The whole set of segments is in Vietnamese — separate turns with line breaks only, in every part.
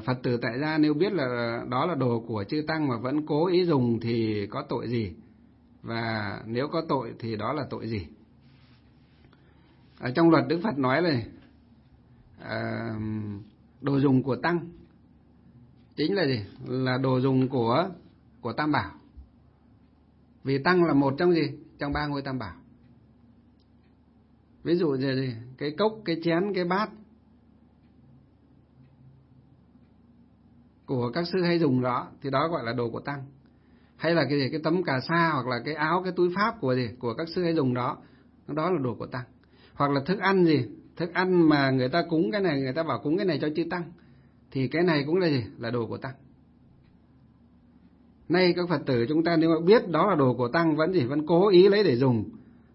Phật tử tại gia nếu biết là đó là đồ của chư tăng mà vẫn cố ý dùng thì có tội gì? Và nếu có tội thì đó là tội gì? Ở trong luật Đức Phật nói này, đồ dùng của tăng chính là gì? Là đồ dùng của Tam Bảo. Vì tăng là một trong gì? Trong ba ngôi Tam Bảo. Ví dụ như gì? Cái cốc, cái chén, cái bát của các sư hay dùng đó thì đó gọi là đồ của tăng. Hay là cái gì? Cái tấm cà sa hoặc là cái áo, cái túi pháp của gì? Của các sư hay dùng đó, đó là đồ của tăng. Hoặc là thức ăn gì? Thức ăn mà người ta cúng cái này, người ta bảo cúng cái này cho chư tăng, thì cái này cũng là gì? Là đồ của tăng. Nay các Phật tử chúng ta nếu mà biết đó là đồ của tăng vẫn gì? Vẫn cố ý lấy để dùng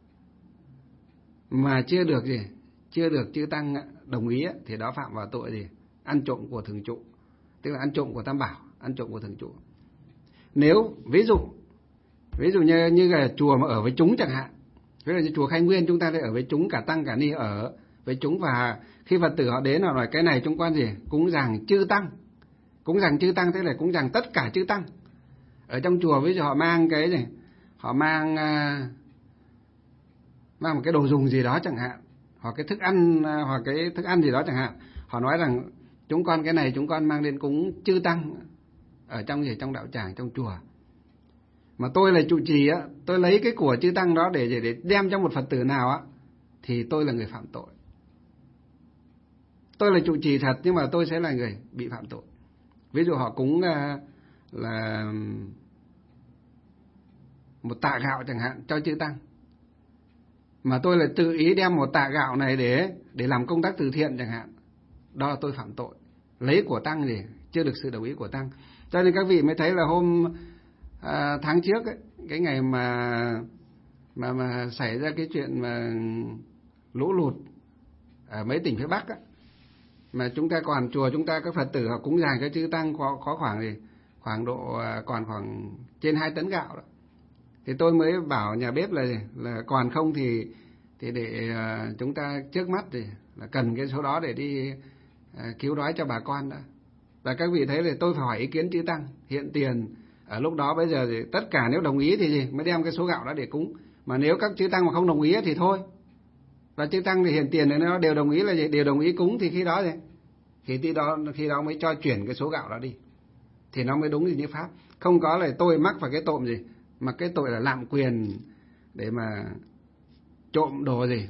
mà chưa được gì? Chưa được chư tăng đồng ý thì đó phạm vào tội gì? Ăn trộm của thường trụ. Tức là ăn trộm của Tam Bảo, ăn trộm của thường trụ. Nếu ví dụ như là chùa mà ở với chúng chẳng hạn, ví dụ như chùa Khai Nguyên chúng ta đây ở với chúng, cả tăng cả ni ở với chúng, và khi Phật tử họ đến họ nói cái này chúng con gì? Cúng dường chư tăng. Cúng dường chư tăng tức là cúng dường tất cả chư tăng. Ở trong chùa ví dụ họ mang cái gì? Họ mang một cái đồ dùng gì đó chẳng hạn, hoặc cái thức ăn gì đó chẳng hạn. Họ nói rằng chúng con cái này chúng con mang đến cúng chư tăng ở trong gì? Trong đạo tràng, trong chùa. Mà tôi là trụ trì á, tôi lấy cái của chư tăng đó để đem cho một Phật tử nào á, thì tôi là người phạm tội. Tôi là trụ trì thật nhưng mà tôi sẽ là người bị phạm tội. Ví dụ họ cúng là một tạ gạo chẳng hạn cho chư tăng, mà tôi là tự ý đem một tạ gạo này để làm công tác từ thiện chẳng hạn, đó là tôi phạm tội. Lấy của tăng gì? Chưa được sự đồng ý của tăng. Cho nên các vị mới thấy là hôm tháng trước ấy, cái ngày mà xảy ra cái chuyện mà lũ lụt ở mấy tỉnh phía Bắc ấy, mà chúng ta còn chùa chúng ta các Phật tử họ cúng dường cho chư tăng có khoảng độ còn khoảng trên 2 tấn gạo đó. Thì tôi mới bảo nhà bếp là còn không thì để chúng ta trước mắt thì là cần cái số đó để đi cứu đói cho bà con đó. Và các vị thấy là tôi phải hỏi ý kiến chư tăng hiện tiền ở lúc đó. Bây giờ thì tất cả nếu đồng ý thì gì mới đem cái số gạo đó để cúng, mà nếu các chư tăng mà không đồng ý thì thôi. Và chư tăng thì hiện tiền này nó đều đồng ý là gì? Đều đồng ý cúng thì khi đó khi đó mới cho chuyển cái số gạo đó đi, thì nó mới đúng như pháp. Không có là tôi mắc phải cái tội gì mà cái tội là lạm quyền để mà trộm đồ gì,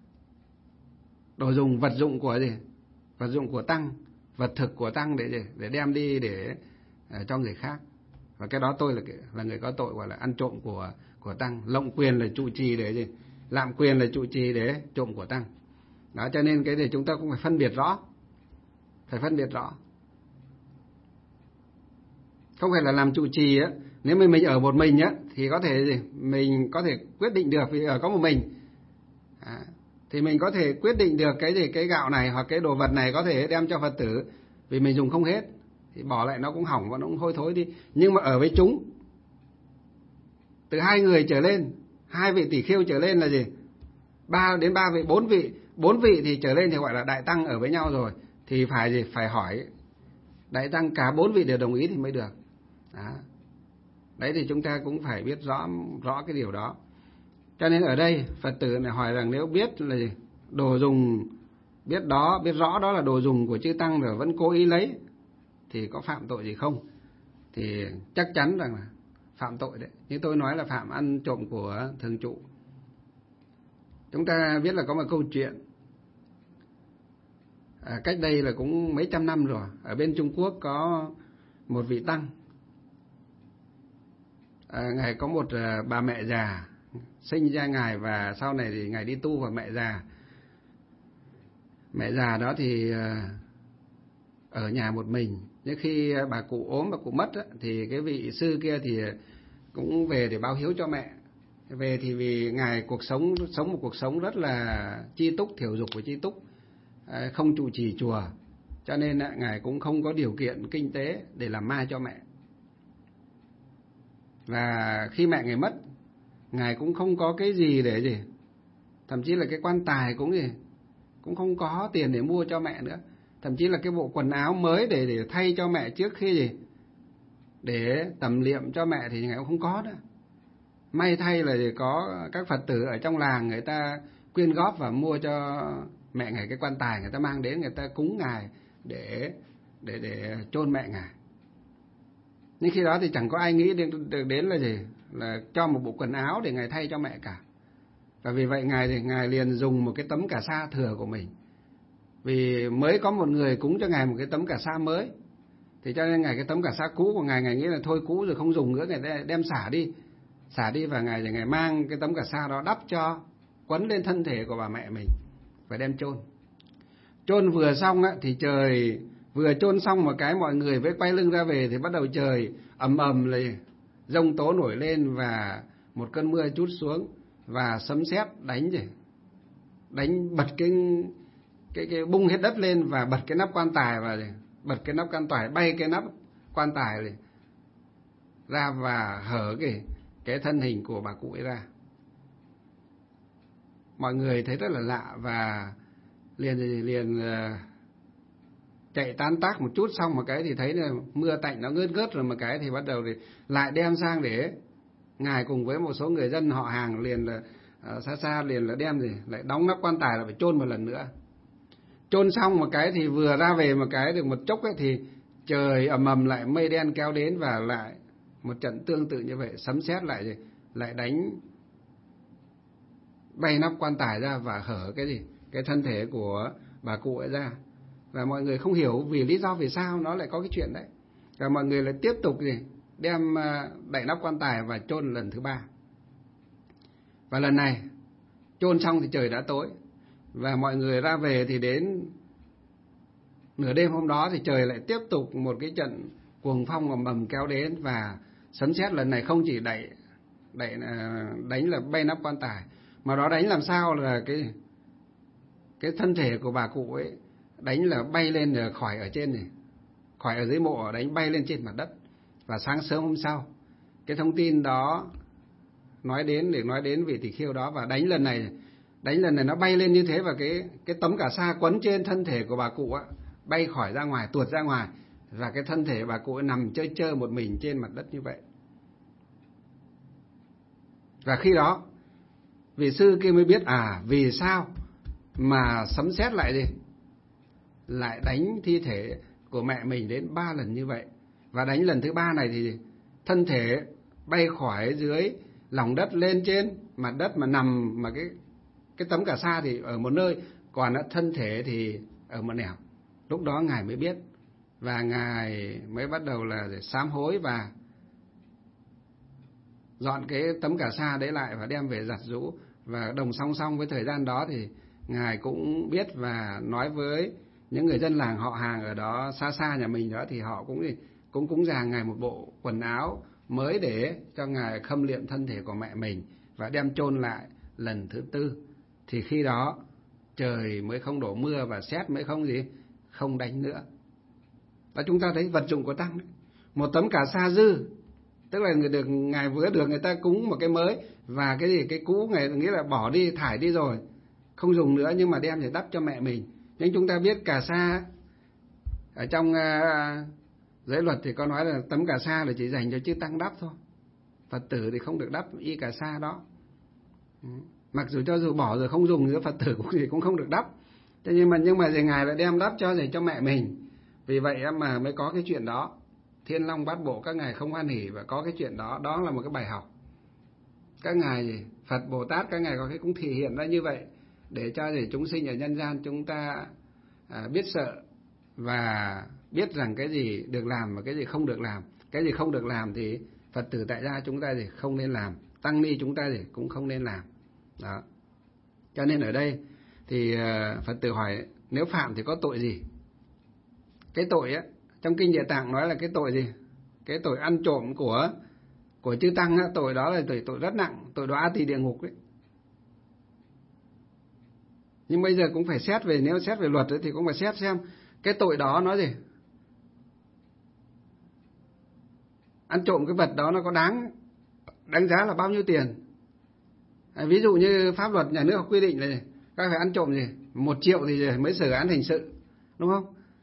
đồ dùng, vật dụng của gì, vật dụng của tăng, vật thực của tăng để đem đi để cho người khác. Và cái đó tôi là người có tội gọi là ăn trộm của tăng. Lộng quyền là trụ trì để gì? Lạm quyền là trụ trì để trộm của tăng. Đó, cho nên cái này chúng ta cũng phải phân biệt rõ. Không phải là làm trụ trì á, nếu mình ở một mình á thì có thể gì? Mình có thể quyết định được vì ở có một mình. Thì mình có thể quyết định được cái gạo này hoặc cái đồ vật này có thể đem cho Phật tử vì mình dùng không hết thì bỏ lại nó cũng hỏng và nó cũng hôi thối đi. Nhưng mà ở với chúng từ 2 người trở lên, 2 vị tỷ khưu trở lên là gì? 3 đến 3 vị, 4 vị thì trở lên thì gọi là đại tăng ở với nhau rồi, thì phải gì? Phải hỏi đại tăng cả 4 vị đều đồng ý thì mới được. Đó. Đấy thì chúng ta cũng phải biết rõ cái điều đó. Cho nên ở đây Phật tử này hỏi rằng nếu biết là gì? Đồ dùng, biết rõ đó là đồ dùng của chư tăng rồi vẫn cố ý lấy thì có phạm tội gì không? Thì chắc chắn rằng là phạm tội đấy. Như tôi nói là phạm ăn trộm của thường trụ. Chúng ta biết là có một câu chuyện cách đây là cũng mấy trăm năm rồi. Ở bên Trung Quốc có một vị tăng, ngài có một bà mẹ già sinh ra ngài, và sau này thì ngài đi tu và mẹ già đó thì ở nhà một mình. Nhưng khi bà cụ ốm, bà cụ mất thì cái vị sư kia thì cũng về để báo hiếu cho mẹ. Về thì vì ngài sống một cuộc sống rất là chi túc, thiểu dục và chi túc, không trụ trì chùa, cho nên ngài cũng không có điều kiện kinh tế để làm mai cho mẹ. Và khi mẹ ngài mất, ngài cũng không có cái gì để gì, thậm chí là cái quan tài cũng không có tiền để mua cho mẹ nữa. thậm chí là cái bộ quần áo mới để thay cho mẹ trước khi gì để tẩm liệm cho mẹ thì ngài cũng không có nữa. May thay là có các Phật tử ở trong làng người ta quyên góp và mua cho mẹ ngài cái quan tài, người ta mang đến người ta cúng ngài để chôn mẹ ngài. Nhưng khi đó thì chẳng có ai nghĩ đến là gì, là cho một bộ quần áo để ngài thay cho mẹ cả. Và vì vậy ngài liền dùng một cái tấm cà sa thừa của mình. Vì mới có một người cúng cho ngài một cái tấm cà sa mới, thì cho nên ngài cái tấm cà sa cũ của ngài nghĩ là thôi cũ rồi không dùng nữa, ngài đem xả đi và ngài mang cái tấm cà sa đó đắp cho, quấn lên thân thể của bà mẹ mình và đem chôn. Chôn vừa xong á, thì trời vừa chôn xong một cái mọi người mới quay lưng ra về thì bắt đầu trời ầm ầmเลยgiông tố nổi lên và một cơn mưa trút xuống và sấm sét đánh bật cái bung hết đất lên và bật cái nắp quan tài và bật cái nắp quan tài, bay cái nắp quan tài ra và hở cái thân hình của bà cụ ấy ra. Mọi người thấy rất là lạ và liền chạy tán tác một chút, xong một cái thì thấy là mưa tạnh nó ngớt rồi, một cái thì bắt đầu thì lại đem sang để ngài cùng với một số người dân họ hàng liền là xa liền là đem lại đóng nắp quan tài là phải chôn một lần nữa. Chôn xong một cái thì vừa ra về một cái được một chốc ấy thì trời ầm ầm lại mây đen kéo đến và lại một trận tương tự như vậy, sấm sét lại đánh bay nắp quan tài ra và hở cái thân thể của bà cụ ấy ra. Và mọi người không hiểu vì lý do vì sao nó lại có cái chuyện đấy. Và mọi người lại tiếp tục đem đậy nắp quan tài và chôn lần thứ 3. Và lần này chôn xong thì trời đã tối và mọi người ra về thì đến nửa đêm hôm đó thì trời lại tiếp tục một cái trận cuồng phong ầm ầm kéo đến và sấm sét lần này không chỉ đánh là bay nắp quan tài, mà nó đánh làm sao là cái thân thể của bà cụ ấy đánh là bay lên khỏi ở trên này, khỏi ở dưới mộ, đánh bay lên trên mặt đất. Và sáng sớm hôm sau cái thông tin đó nói đến vị tỳ kheo đó, và đánh lần này nó bay lên như thế và cái tấm cà sa quấn trên thân thể của bà cụ á bay khỏi ra ngoài, tuột ra ngoài, và cái thân thể bà cụ ấy nằm chơi một mình trên mặt đất như vậy. Và khi đó vị sư kia mới biết vì sao mà sấm sét lại đánh thi thể của mẹ mình đến 3 lần như vậy. Và đánh lần thứ 3 này thì thân thể bay khỏi dưới lòng đất lên trên mặt đất mà nằm, mà cái tấm cà sa thì ở một nơi, còn thân thể thì ở một nẻo. Lúc đó ngài mới biết và ngài mới bắt đầu là sám hối và dọn cái tấm cà sa đấy lại và đem về giặt giũ. Và đồng song song với thời gian đó thì ngài cũng biết và nói với những người dân làng họ hàng ở đó xa nhà mình đó, thì họ cũng cúng dường ngài một bộ quần áo mới để cho ngài khâm liệm thân thể của mẹ mình và đem chôn lại lần thứ 4. Thì khi đó trời mới không đổ mưa và sét mới không đánh nữa. Và chúng ta thấy vật dụng của tăng đấy, một tấm cà sa dư, tức là ngài vừa được người ta cúng một cái mới, và cái cũ ngài nghĩa là bỏ đi, thải đi rồi, không dùng nữa, nhưng mà đem để đắp cho mẹ mình. Nhưng chúng ta biết cà sa ở trong giới luật thì có nói là tấm cà sa là chỉ dành cho chư tăng đắp thôi, Phật tử thì không được đắp y cà sa đó. Mặc dù cho dù bỏ rồi không dùng nữa, Phật tử cũng không được đắp. Thế nhưng mà ngài lại đem đắp cho mẹ mình. Vì vậy mà mới có cái chuyện đó. Thiên Long Bát Bộ các ngài không hoan hỉ và có cái chuyện đó. Đó là một cái bài học. Các ngài Phật Bồ Tát các ngài có cái cũng thể hiện ra như vậy, để cho chúng sinh ở nhân gian chúng ta biết sợ và biết rằng cái gì được làm và cái gì không được làm. Cái gì không được làm thì Phật tử tại gia chúng ta thì không nên làm, tăng ni chúng ta thì cũng không nên làm. Đó. Cho nên ở đây thì Phật tử hỏi nếu phạm thì có tội gì? Cái tội á, trong Kinh Địa Tạng nói là cái tội gì? Cái tội ăn trộm của chư tăng á, tội đó là tội rất nặng, tội đó A Tỳ địa ngục đấy. Nhưng bây giờ cũng phải xét về, nếu xét về luật ấy, thì cũng phải xét xem cái tội đó nó gì? Ăn trộm cái vật đó nó có đánh giá là bao nhiêu tiền? Ví dụ như pháp luật nhà nước quy định là các phải ăn trộm gì? 1 triệu thì mới xử án hình sự, đúng không?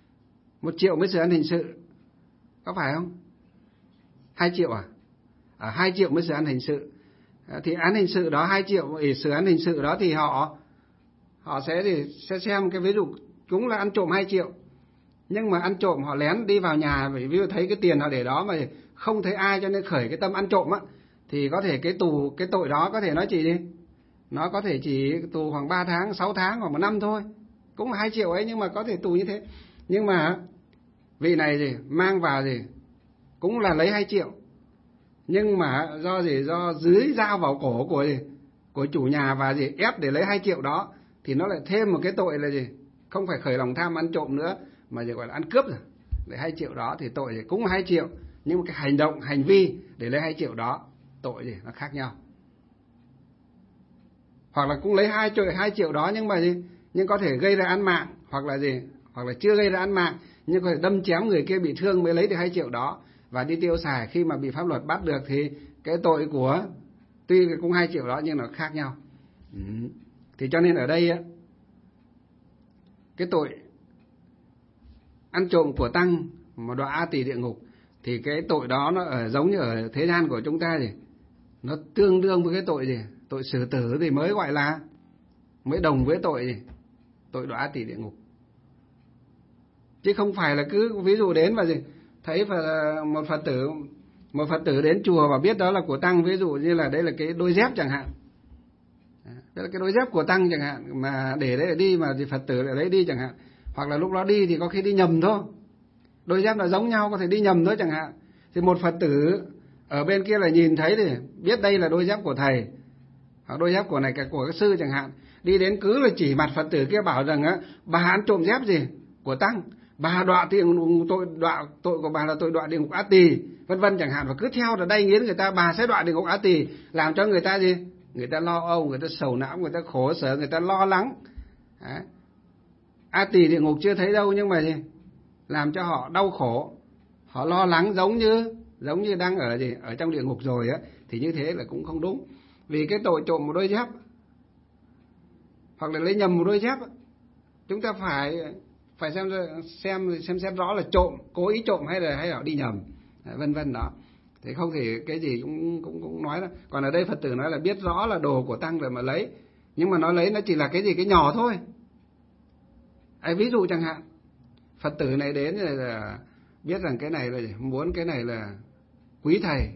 1 triệu mới xử án hình sự, có phải không? 2 triệu à? 2 triệu mới xử án hình sự. Thì án hình sự đó 2 triệu để xử án hình sự đó thì họ sẽ xem cái ví dụ cũng là ăn trộm 2 triệu. Nhưng mà ăn trộm họ lén đi vào nhà, bởi vì thấy cái tiền họ để đó mà không thấy ai cho nên khởi cái tâm ăn trộm á, thì có thể cái tội đó có thể nói chỉ đi. Nó có thể chỉ tù khoảng 3 tháng, 6 tháng hoặc 1 năm thôi. Cũng là 2 triệu ấy, nhưng mà có thể tù như thế. Nhưng mà vị này gì mang vào gì cũng là lấy 2 triệu. Nhưng mà do dưới dao vào cổ của chủ nhà và ép để lấy 2 triệu đó, thì nó lại thêm một cái tội là không phải khởi lòng tham ăn trộm nữa, mà gọi là ăn cướp rồi. Để 2 triệu đó thì tội cũng 2 triệu, nhưng mà cái hành vi để lấy 2 triệu đó tội nó khác nhau. Hoặc là cũng lấy 2 triệu đó nhưng có thể gây ra án mạng, hoặc là chưa gây ra án mạng nhưng có thể đâm chém người kia bị thương mới lấy được 2 triệu đó và đi tiêu xài. Khi mà bị pháp luật bắt được thì cái tội của tuy cũng 2 triệu đó nhưng nó khác nhau. Thì cho nên ở đây cái tội ăn trộm của tăng mà đọa A Tỳ địa ngục, thì cái tội đó nó giống như ở thế gian của chúng ta nó tương đương với cái tội tội xử tử thì mới gọi là mới đồng với tội đọa A Tỳ địa ngục. Chứ không phải là cứ ví dụ đến và thấy một Phật tử đến chùa và biết đó là của tăng, ví dụ như là đấy là cái đôi dép chẳng hạn, đấy là cái đôi dép của tăng chẳng hạn, mà để đấy đi mà thì Phật tử lại lấy đi chẳng hạn, hoặc là lúc đó đi thì có khi đi nhầm thôi, đôi dép là giống nhau có thể đi nhầm thôi chẳng hạn. Thì một Phật tử ở bên kia là nhìn thấy thì biết đây là đôi dép của thầy hoặc đôi dép của các sư chẳng hạn, đi đến cứ là chỉ mặt Phật tử kia bảo rằng bà ăn trộm dép của tăng, bà đọa tội của bà là tội đọa địa ngục A Tỳ, vân vân chẳng hạn, và cứ theo là đay nghiến người ta, bà sẽ đọa địa ngục A Tỳ, làm cho người ta người ta lo âu, người ta sầu não, người ta khổ sở, người ta lo lắng. Đấy. A Tỳ địa ngục chưa thấy đâu, nhưng mà làm cho họ đau khổ, họ lo lắng giống như đang ở trong địa ngục rồi thì như thế là cũng không đúng. Vì cái tội trộm một đôi dép hoặc là lấy nhầm một đôi dép, chúng ta phải xem rõ là trộm, cố ý trộm hay là đi nhầm, vân vân đó. Thì không thể cái gì cũng nói đó. Còn ở đây Phật tử nói là biết rõ là đồ của tăng rồi mà lấy, nhưng mà nó lấy nó chỉ là cái nhỏ thôi. Ví dụ chẳng hạn Phật tử này đến là biết rằng cái này là muốn cái này là quý thầy,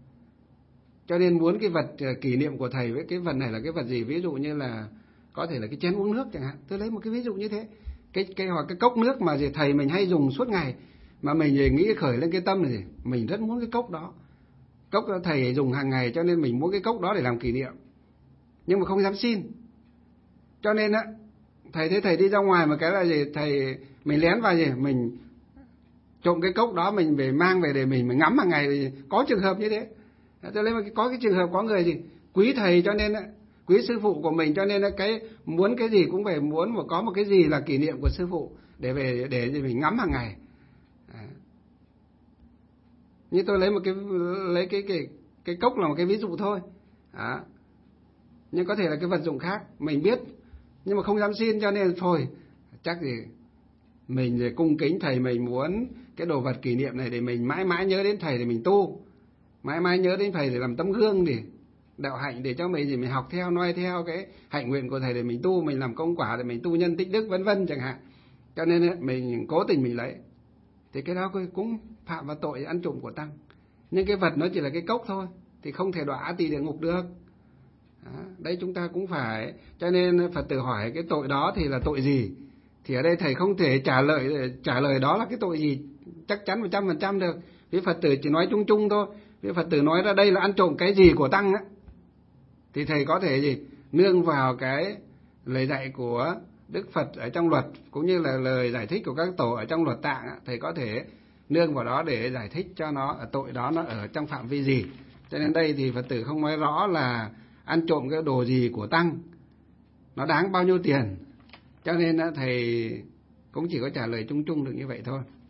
cho nên muốn cái vật kỷ niệm của thầy với cái vật này là cái vật gì, ví dụ như là có thể là cái chén uống nước chẳng hạn, tôi lấy một cái ví dụ như thế, hoặc cái cốc nước mà thầy mình hay dùng suốt ngày, mà mình nghĩ khởi lên cái tâm này mình rất muốn cái cốc đó, cốc thầy dùng hàng ngày, cho nên mình muốn cái cốc đó để làm kỷ niệm, nhưng mà không dám xin. Cho nên thầy thấy thầy đi ra ngoài mà cái là thầy mình lén vào mình trộm cái cốc đó, mình về mang về để mình ngắm hàng ngày. Có trường hợp như thế. Tôi lấy có cái trường hợp có người quý thầy, cho nên quý sư phụ của mình, cho nên cái muốn cái gì cũng phải muốn có một cái gì là kỷ niệm của sư phụ để về để mình ngắm hàng ngày. Như tôi lấy cái cốc là một cái ví dụ thôi. Nhưng có thể là cái vật dụng khác mình biết nhưng mà không dám xin, cho nên thôi chắc mình cung kính thầy, mình muốn cái đồ vật kỷ niệm này để mình mãi mãi nhớ đến thầy để mình tu, mãi mãi nhớ đến thầy để làm tấm gương để đạo hạnh, để cho mình mình học theo noi theo cái hạnh nguyện của thầy để mình tu, mình làm công quả để mình tu nhân tích đức vân vân chẳng hạn. Cho nên mình cố tình mình lấy, thì cái đó cũng phạm vào tội ăn trộm của tăng. Nhưng cái vật nó chỉ là cái cốc thôi thì không thể đọa A Tỳ địa ngục được. Đấy chúng ta cũng phải, cho nên Phật tử hỏi cái tội đó thì là tội gì, thì ở đây thầy không thể trả lời đó là cái tội gì chắc chắn 100% được. Vì Phật tử chỉ nói chung chung thôi. Vì Phật tử nói ra đây là ăn trộm cái gì của tăng thì thầy có thể nương vào cái lời dạy của Đức Phật ở trong luật, cũng như là lời giải thích của các tổ ở trong luật tạng, thầy có thể nương vào đó để giải thích cho nó ở tội đó nó ở trong phạm vi gì. Cho nên đây thì Phật tử không nói rõ là ăn trộm cái đồ gì của tăng, nó đáng bao nhiêu tiền, cho nên thầy cũng chỉ có trả lời chung chung được như vậy thôi.